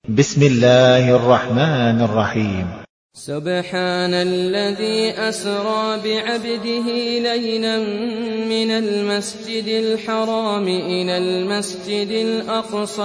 بسم الله الرحمن الرحيم. سبحان الذي أسرى بعبده ليلا من المسجد الحرام إلى المسجد الأقصى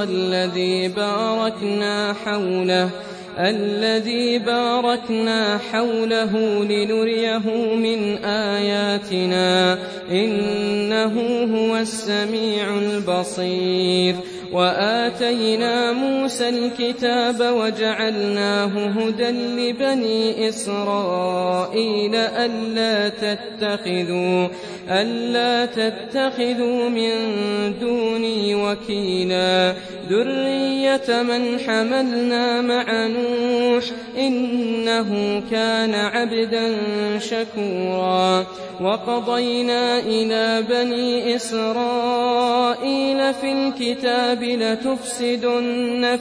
الذي باركنا حوله لنريه من آياتنا إنه هو السميع البصير. وآتينا موسى الكتاب وجعلناه هدى لبني إسرائيل ألا تتخذوا من دوني وكيلا ذرية من حملنا مع نوح إنه كان عبدا شكورا. وقضينا إلى بني إسرائيل في الكتاب لتفسدن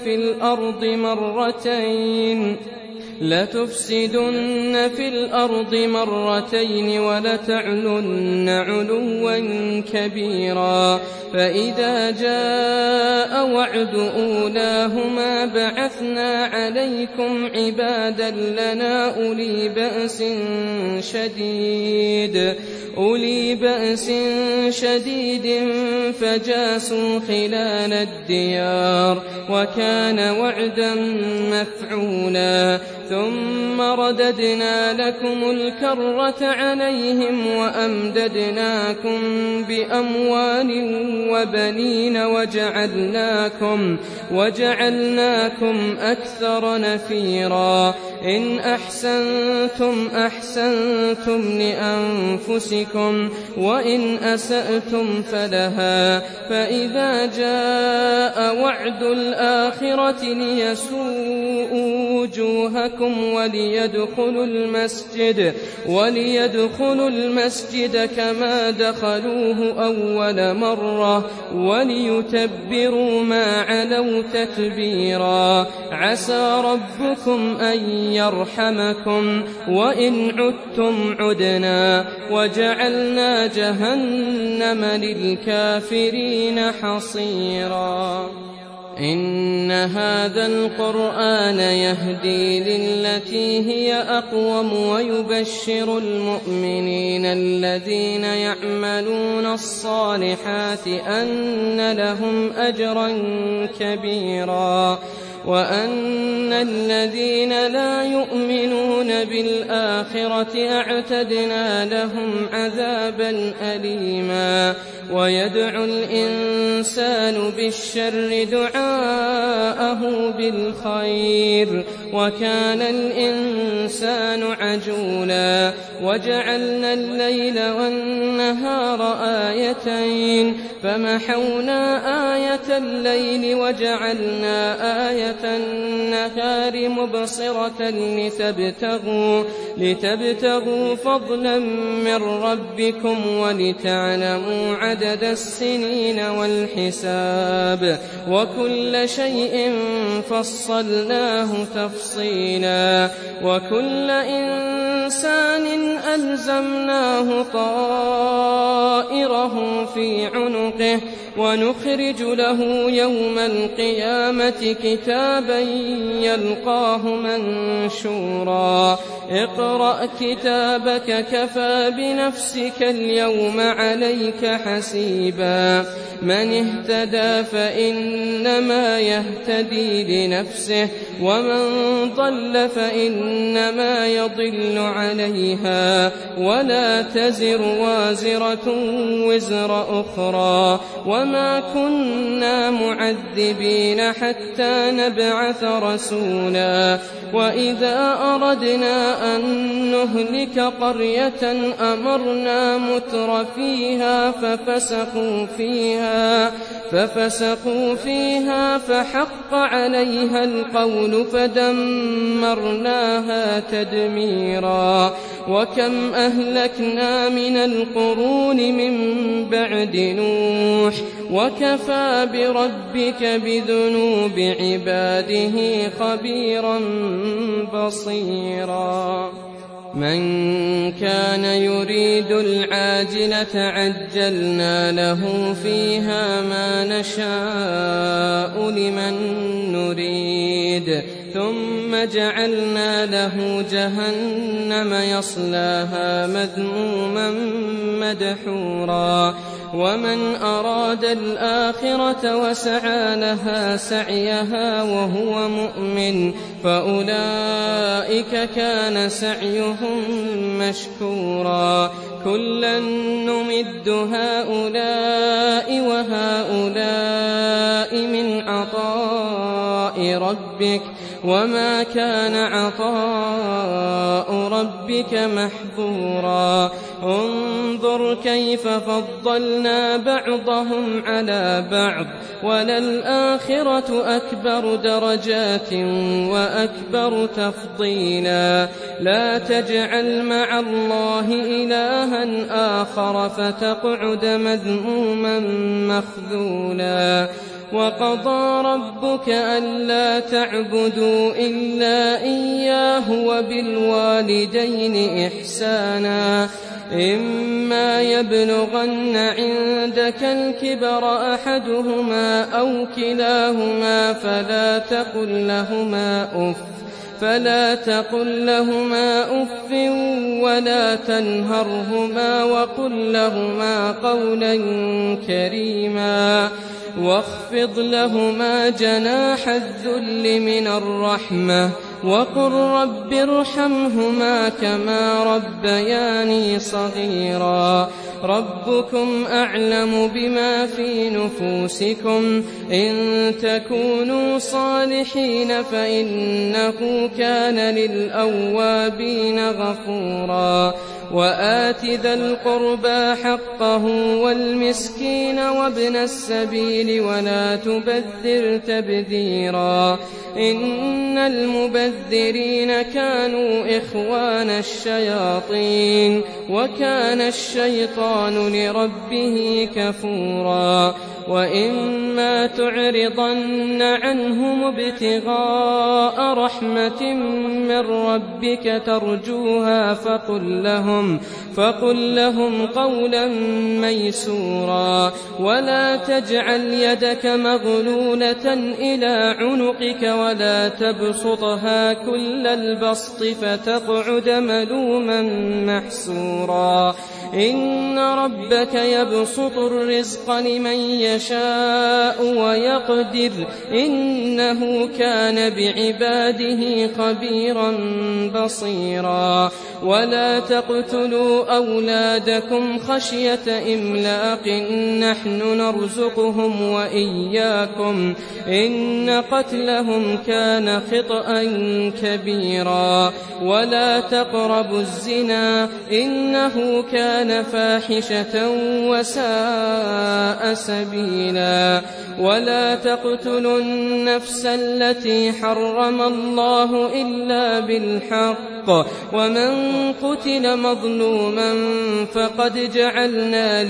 في الأرض مرتين ولتعلن علوا كبيرا. فإذا جاء وعد أولاهما بعثنا عليكم عبادا لنا أولي بأس شديد فجاسوا خلال الديار وكان وعدا مفعولا. ثم رددنا لكم الكرة عليهم وأمددناكم بأموال وبنين وجعلناكم أكثر نفيرا. إن أحسنتم لأنفسكم وإن أسأتم فلها. فإذا جاء وعد الآخرة ليسوءوا وجوهكم وليدخلوا المسجد كما دخلوه أول مرة وليتبروا ما علوا تتبيرا. عسى ربكم أن يرحمكم وإن عدتم عدنا وجعلنا جهنم للكافرين حصيرا. إن هذا القرآن يهدي للتي هي أقوم ويبشر المؤمنين الذين يعملون الصالحات أن لهم أجرا كبيرا وأن الذين لا يؤمنون بالآخرة أعتدنا لهم عذابا أليما. ويدعو الإنسان بالشر دعاءه بالخير وكان الإنسان عجولا. وجعلنا الليل والنهار آيتين فمحونا آية الليل وجعلنا آية النهار مبصرة لتبتغوا فضلا من ربكم ولتعلموا عدد السنين والحساب وكل شيء فصلناه تفصيلا. وكل إنسان ألزمناه طائره في عنقه ونخرج له يوم القيامة كتابا يلقاه منشورا. اقرأ كتابك كفى بنفسك اليوم عليك حسيبا. من اهتدى فإنما يهتدي لنفسه ومن ضل فإنما يضل عليها ولا تزر وازرة وزر أخرى وما كنا معذبين حتى نبعث رسولا. وإذا أردنا أن نهلك قرية أمرنا متر فيها ففسقوا فيها فحق عليها القول فدمرناها تدميرا. وكم أهلكنا من القرون من بعد نوح وكفى بربك بذنوب عباده خبيرا بصيرا. من كان يريد العاجلة عجلنا له فيها ما نشاء لمن نريد نريد ثم جعلنا له جهنم يصلاها مذموما مدحورا ومن أراد الآخرة وسعى لها سعيها وهو مؤمن فأولئك كان سعيهم مشكورا كلا نمد هؤلاء وهؤلاء من عطاء ربك وما كان عطاء ربك محظورا انظر كيف فضلنا بعضهم على بعض وللآخرة أكبر درجات وأكبر تفضيلا لا تجعل مع الله إلها آخر فتقعد مذموما مخذولا وقضى ربك ألا تعبدوا إلا إياه وبالوالدين إحسانا إما يبلغن عندك الكبر أحدهما أو كلاهما فلا تقل لهما أف ولا تنهرهما وقل لهما قولا كريما واخفض لهما جناح الذل من الرحمة وقل رب ارحمهما كما ربياني صغيرا ربكم أعلم بما في نفوسكم إن تكونوا صالحين فإنه كان للأوابين غفورا وآت ذا القربى حقه والمسكين وابن السبيل ولا تبذر تبذيرا إن المبذرين كانوا إخوان الشياطين وكان الشيطان لربه كفورا وإما تعرضن عنهم ابتغاء رحمة من ربك ترجوها فقل لهم قولا ميسورا ولا تجعل يدك مغلولة إلى عنقك ولا تبسطها كل البسط فتقعد ملوما محسورا إن ربك يبسط الرزق لمن يشاء ويقدر إنه كان بعباده خبيرا بصيرا ولا تقتلوا أولادكم خشية إملاق نحن نرزقهم وإياكم إن قتلهم كان خطأ كبيرا ولا تقربوا الزنا إنه كان فاحشة وساء سبيلا ولا تقتلوا النفس التي حرم الله إلا بالحق ومن قتل مظلوما فقد جعلنا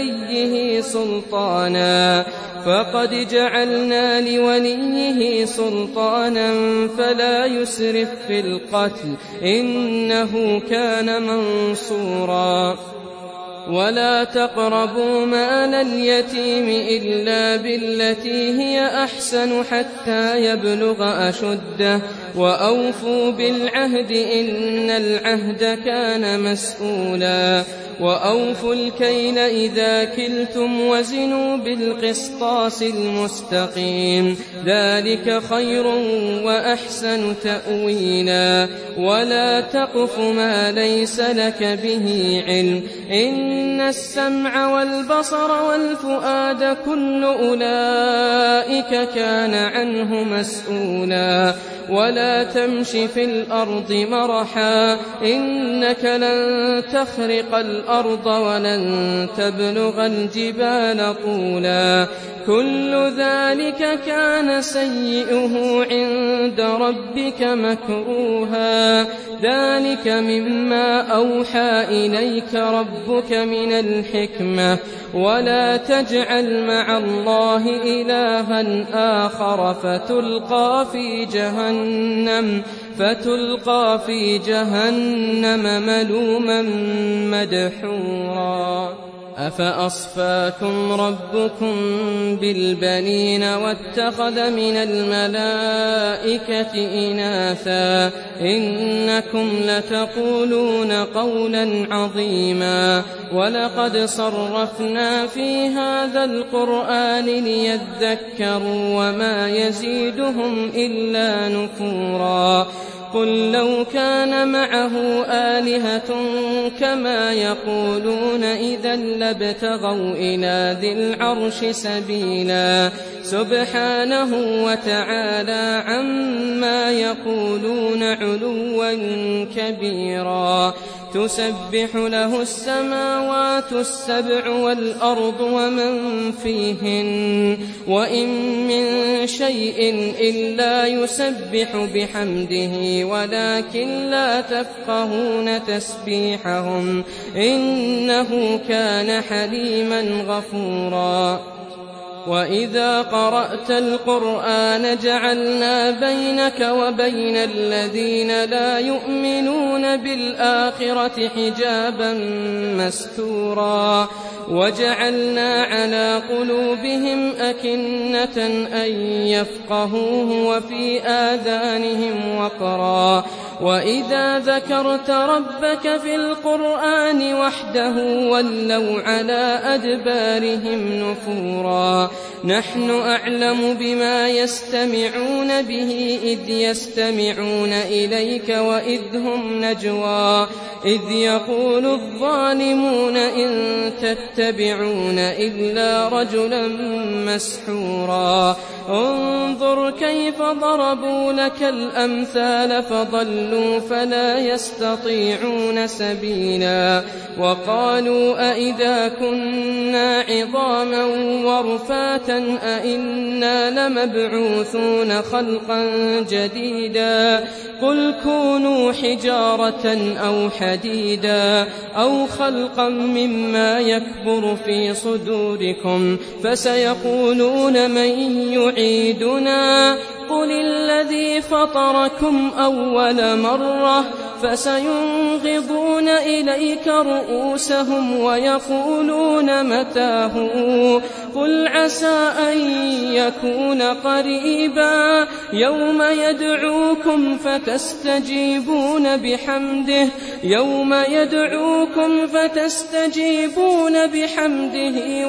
لوليه سلطانا فلا يسرف في القتل إنه كان منصورا ولا تقربوا مال اليتيم إلا بالتي هي أحسن حتى يبلغ أشده وأوفوا بالعهد إن العهد كان مسؤولا وأوفوا الكيل إذا كلتم وزنوا بالقسطاس المستقيم ذلك خير وأحسن تأويلا ولا تقف ما ليس لك به علم إن السمع والبصر والفؤاد كل أولئك كان عنه مسؤولا ولا تمش في الأرض مرحا إنك لن تخرق الأرض ولن تبلغ الجبال طولا كل ذلك كان سيئه عند ربك مكروها ذلك مما أوحى إليك ربك من الحكمة ولا تجعل مع الله إلها آخر فتلقى في جهنم ملوما مدحورا أفأصفاكم ربكم بالبنين واتخذ من الملائكة إناثا إنكم لتقولون قولا عظيما ولقد صرفنا في هذا القرآن ليذكروا وما يزيدهم إلا نفورا قل لو كان معه آلهة كما يقولون إذا لابتغوا إلى ذي العرش سبيلا سبحانه وتعالى عما يقولون علوا كبيرا تسبح له السماوات السبع والأرض ومن فيهن وإن من شيء إلا يسبح بحمده ولكن لا تفقهون تسبيحهم إنه كان حليما غفورا وإذا قرأت القرآن جعلنا بينك وبين الذين لا يؤمنون بالآخرة حجابا مستورا وجعلنا على قلوبهم أكنة أن يفقهوه وفي آذانهم وقرا وإذا ذكرت ربك في القرآن وحده ولوا على أدبارهم نفورا نحن أعلم بما يستمعون به إذ يستمعون إليك وإذ هم نجوى إذ يقول الظالمون إن تتبعون إلا رجلا مسحورا انظر كيف ضربوا لك الأمثال فضلوا فلا يستطيعون سبيلا وقالوا أئذا كنا عظاما ورفاتا أئنا لمبعوثون خلقا جديدا قل كونوا حجارة أو حديدا أو خلقا مما يكبر في صدوركم فسيقولون من يعيدنا قل الذي فطركم أول مرة فسينغضون إليك رؤوسهم ويقولون متاه قل عسى أن يكون قريبا يوم يدعوكم فتستجيبون بحمده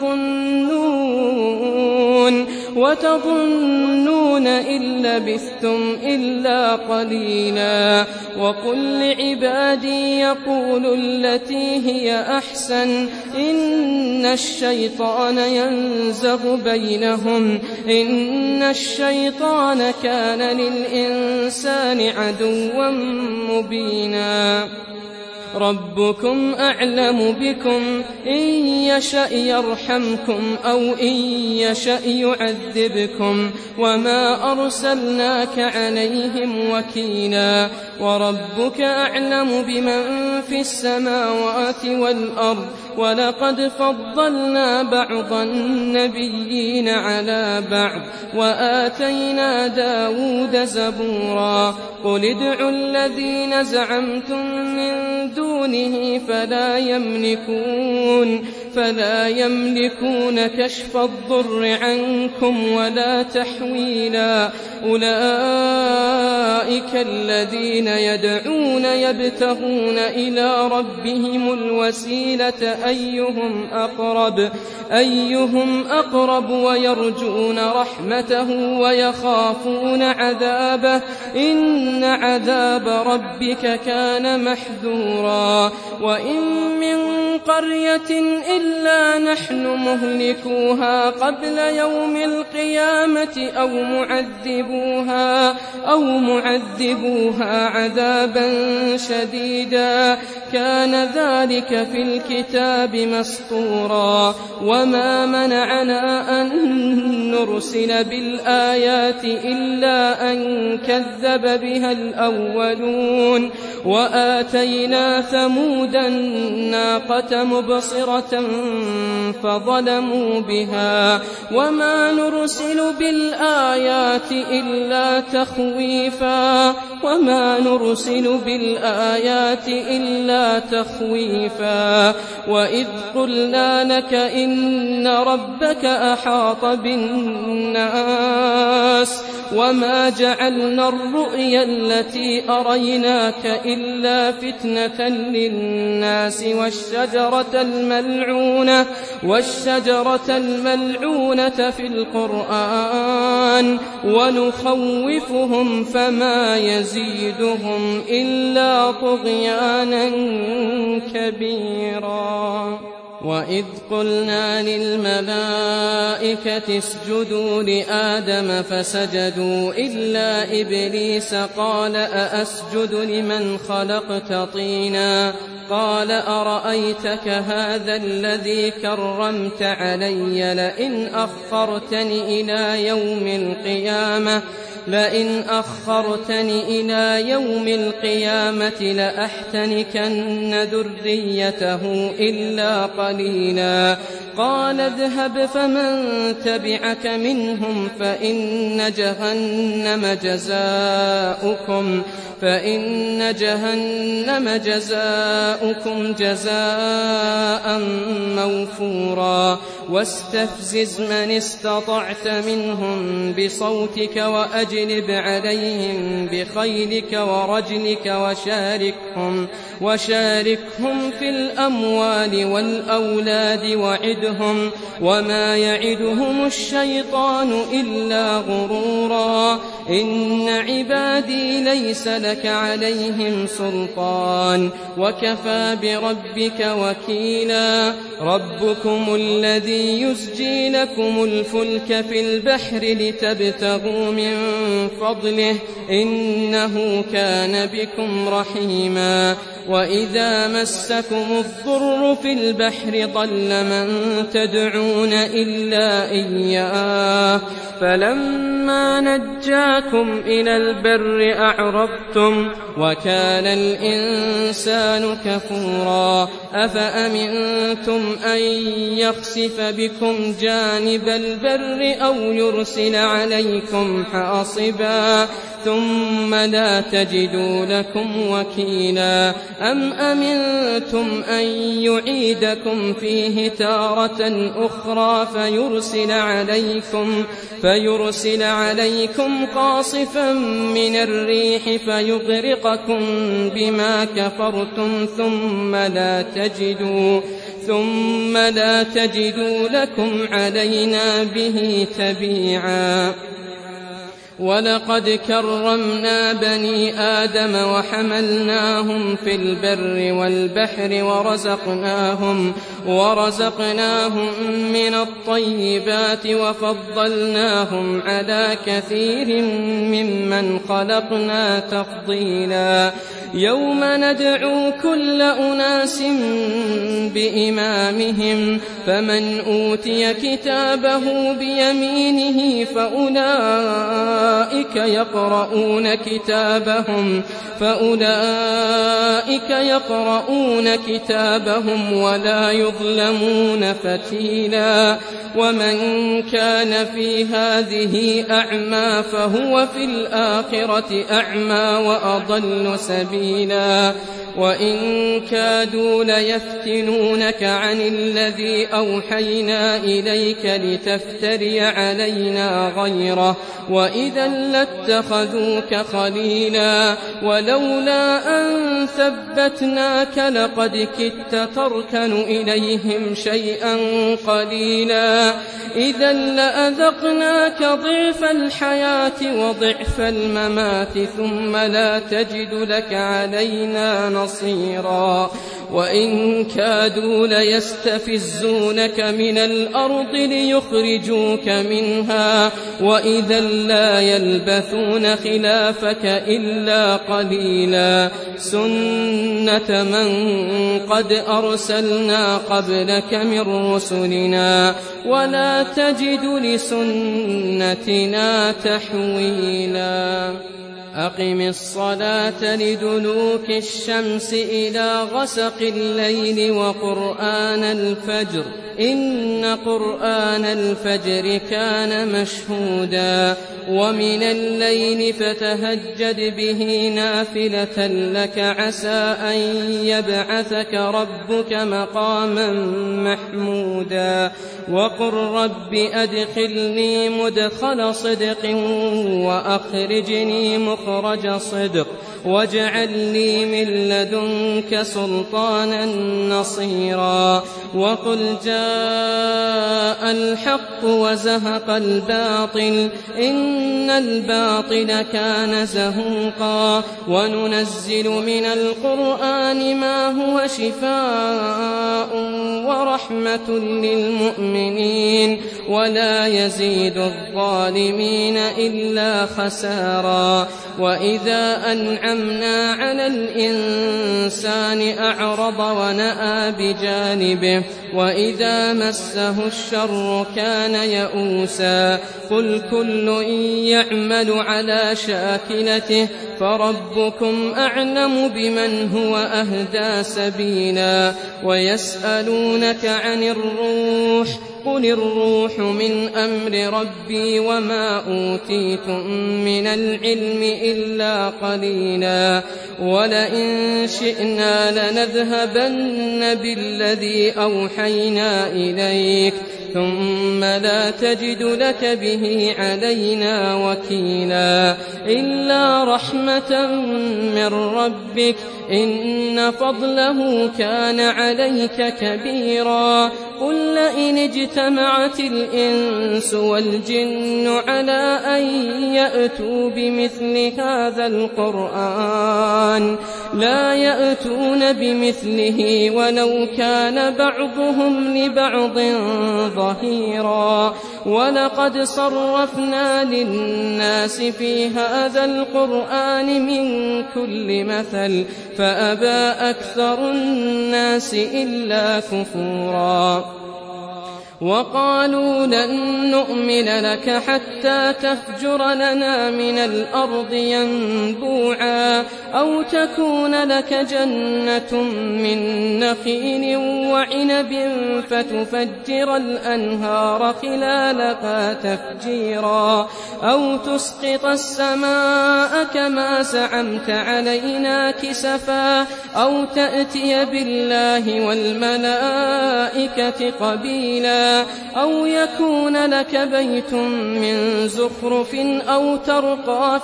وتظنون إن لبثتم إلا قليلا وقل لعبادي يقولوا التي هي أحسن إن الشيطان ينزغ بينهم إن الشيطان كان للإنسان عدوا مبينا ربكم أعلم بكم إن يشأ يرحمكم أو إن يشأ يعذبكم وما أرسلناك عليهم وكيلا وربك أعلم بمن في السماوات والأرض ولقد فضلنا بعض النبيين على بعض وآتينا داود زبورا قل ادعوا الذين زعمتم من دونه فلا يملكون كشف الضر عنكم ولا تحويلا أولئك الذين يدعون يبتغون إلى ربهم الوسيلة أيهم أقرب ويرجون رحمته ويخافون عذابه إن عذاب ربك كان محذورا وإن من قرية إلا نحن مهلكوها قبل يوم القيامة أو معذبوها عذابا شديدا كان ذلك في الكتاب مسطورا وما منعنا أن نرسل بالآيات إلا أن كذب بها الأولون وآتينا ثمود الناقة مبصرة فظلموا بها وما نرسل بالآيات إلا تخويفا وما نرسل بالآيات إلا تخويفا وإذ قلنا لك إن ربك أحاط بالناس وما جعلنا الرؤيا التي أريناك إلا فتنة للناس والشجرة الملعونة في القرآن ونخوفهم فما يزيدهم إلا طغيانا كبيرا وإذ قلنا للملائكة اسجدوا لآدم فسجدوا إلا إبليس قال أأسجد لمن خلقت طينا قال أرأيتك هذا الذي كرمت علي لئن أخرتني إلى يوم القيامة لأحتنكن ذريته إلا قليلا قال اذهب فمن تبعك منهم فإن جهنم جزاؤكم جزاء موفورا واستفزز من استطعت منهم بصوتك وأجلب عليهم بخيلك ورجلك وشاركهم في الأموال والأولاد وعدهم وما يعدهم الشيطان إلا غرورا إن عبادي ليس لك عليهم سلطان وكفى بربك وكيلا ربكم الذي يسجي لكم الفلك في البحر لتبتغوا من فضله إنه كان بكم رحيما وإذا مسكم الضر في البحر ضل من تدعون إلا إياه فلما نجاكم إلى البر أعرضتم وكان الإنسان كفورا أفأمنتم أن يخسف بكم جانب البر أو يرسل عليكم حاصبا ثم لا تجدوا لكم وكيلا أم أمنتم أن يعيدكم فيه تارة أخرى فيرسل عليكم قاصفا من الريح فيغرقكم بما كفرتم ثم لا تجدوا لكم علينا به تبيعا ولقد كرمنا بني آدم وحملناهم في البر والبحر ورزقناهم من الطيبات وفضلناهم على كثير ممن خلقنا تفضيلا يوم ندعو كل أناس بإمامهم فمن أوتي كتابه بيمينه فأولئك يقرؤون كتابهم ولا يظلمون فتيلا ومن كان في هذه أعمى فهو في الآخرة أعمى وأضل سبيلا وإن كادوا ليفتنونك عن الذي أوحينا إليك لتفتري علينا غيره وإذا لاتخذوك خليلا ولولا أن ثبتناك لقد كدت تركن إليهم شيئا قليلا إذا لأذقناك ضعف الحياة وضعف الممات ثم لا تجد لك علينا نصيرا وإن كادوا ليستفزونك من الأرض ليخرجوك منها وإذا لا يلبثون خلافك إلا قليلا سنة من قد أرسلنا قبلك من رسلنا ولا تجد لسنتنا تحويلا أقم الصلاة لدلوك الشمس إلى غسق الليل وقرآن الفجر إن قرآن الفجر كان مشهودا ومن الليل فتهجد به نافلة لك عسى أن يبعثك ربك مقاما محمودا وقل رب أدخلني مدخل صدق وأخرجني مخرج صدق واجعل لي من لدنك سلطانا نصيرا وقل جاء الحق وزهق الباطل إن الباطل كان زهوقا وننزل من القرآن ما هو شفاء ورحمة للمؤمنين ولا يزيد الظالمين إلا خسارا وإذا أنعمنا على الإنسان أعرض ونأى بجانبه وإذا مسه الشر كان يئوسا قل كل يعمل على شاكلته فربكم أعلم بمن هو أهدى سبيلا ويسألونك عن الروح قل الروح من أمر ربي وما أوتيتم من العلم إلا قليلا ولئن شئنا لنذهبن بالذي أوحينا إليك ثم لا تجد لك به علينا وكيلا إلا رحمة من ربك إن فضله كان عليك كبيرا قل لئن اجتمعت الإنس والجن على أن يأتوا بمثل هذا القرآن لا يأتون بمثله ولو كان بعضهم لبعض ظهيرا ولقد صرفنا للناس في هذا القرآن من كل مثل فأبى أكثر الناس إلا كفورا وقالوا لن نؤمن لك حتى تفجر لنا من الأرض ينبوعا أو تكون لك جنة من نخيل وعنب فتفجر الأنهار خلالها تفجيرا أو تسقط السماء كما زعمت علينا كسفا أو تأتي بالله والملائكة قبيلا أو يكون لك بيت من زخرف أو ترقى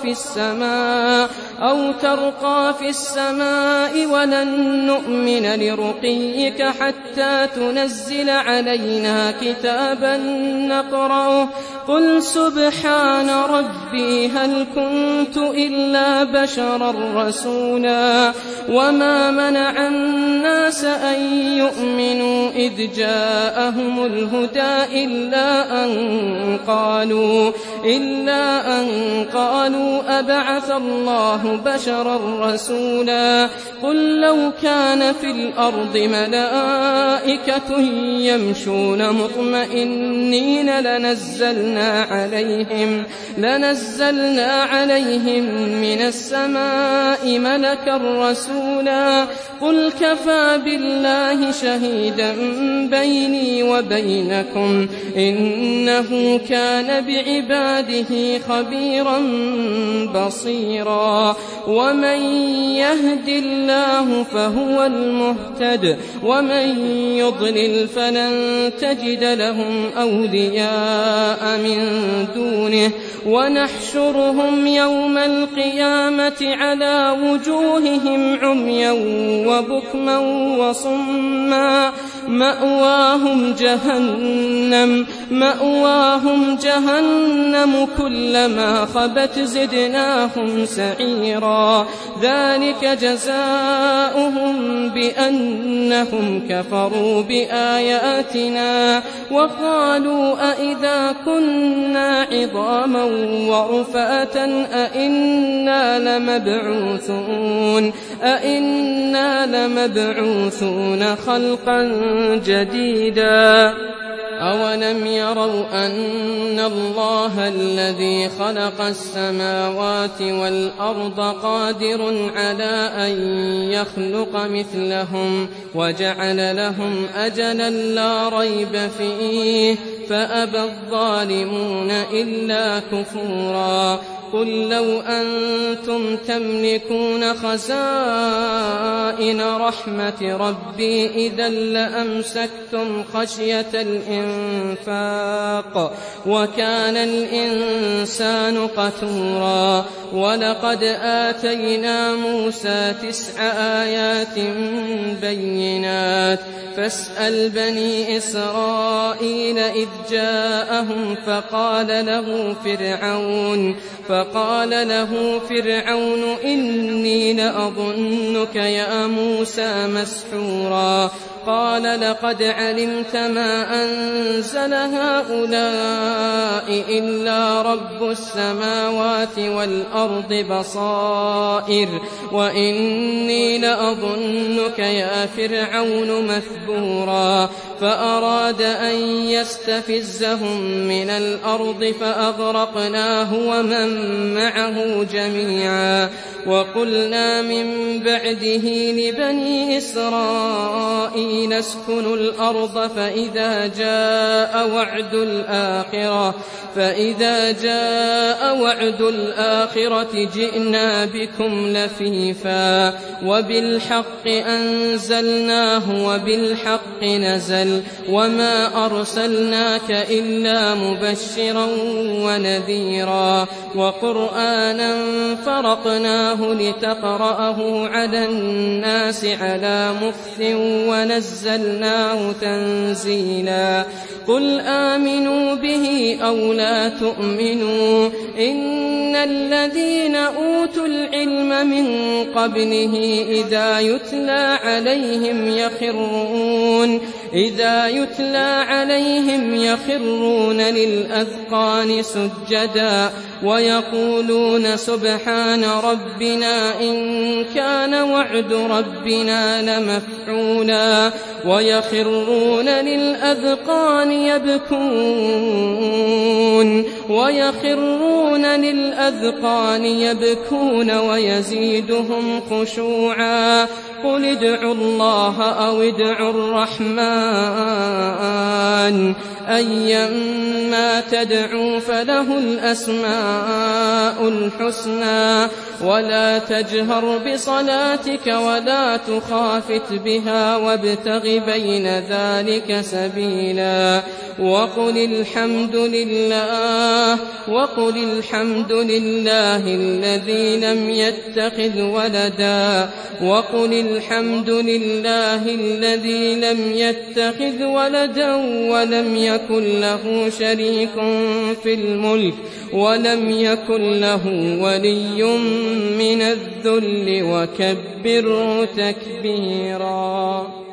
في السماء ولن نؤمن لرقيك حتى تنزل علينا كتابا نقرأه قل سبحان ربي هل كنت إلا بشرا رسولا وما منع الناس أن يؤمنوا إذ جاءهم الهدى إلا أن قالوا أبعث الله بشرا رسولا قل لو كان في الأرض ملائكة يمشون مطمئنين لنزلنا عليهم من السماء ملكا رسولا قل كفى بالله شهيدا بيني وبينكم إنه كان بعباده خبيرا بصيرا ومن يهد الله فهو المهتد ومن يضلل فلن تجد لهم أولياء من دونه ونحشرهم يوم القيامة على وجوههم عميا وبكما وصما مأواهم جهنم كلما خبت زدناهم سعيرا ذلك جزاؤهم بأنهم كفروا بآياتنا وقالوا أئذا كنا عظاما ورفاتا أئنا لمبعوثون خلقا جديدا أولم يروا أن الله الذي خلق السماوات والأرض قادر على أن يخلق مثلهم وجعل لهم أجلا لا ريب فيه فأبى الظالمون إلا كفورا قل لو أنتم تملكون خزائن رحمة ربي إذا لأمسكتم خشية الإنفاق وكان الإنسان قتورا ولقد آتينا موسى 9 آيات بينات فاسأل بني إسرائيل إذ جاءهم فقال له فرعون إني لأظنك يا موسى مسحورا قال لقد علمت ما أنزل هؤلاء إلا رب السماوات والأرض بصائر وإني لأظنك يا فرعون مثبورا فأراد أن يستفزهم من الأرض فأغرقناه ومن معه جميعا وقلنا من بعده لبني إسرائيل اسكنوا الأرض فإذا جاء وعد الآخرة جئنا بكم لفيفا وبالحق أنزلناه وبالحق نزل وما أرسلناك إلا مبشرا ونذيرا وقرآنا فرقناه لتقرأه على الناس على مكث ونزلناه تنزيلا قل آمنوا به أو لا تؤمنوا إن الذين أوتوا العلم من قبله إذا يتلى عليهم يخرون للأذقان سجدا ويقولون سبحان ربنا إن كان وعد ربنا لمفعولا ويخرون للأذقان يبكون ويزيدهم خشوعا قل ادعوا الله أو ادعوا الرحمن أيما تدعوا فله الأسماء الحسنى ولا تجهر بصلاتك ولا تخافت بها وابتغ بين ذلك سبيلا وقل الحمد لله الذي لم يتخذ ولدا ولم يكن له شريك في الملك ولم يكن له ولي من الذل وكبره تكبيرا.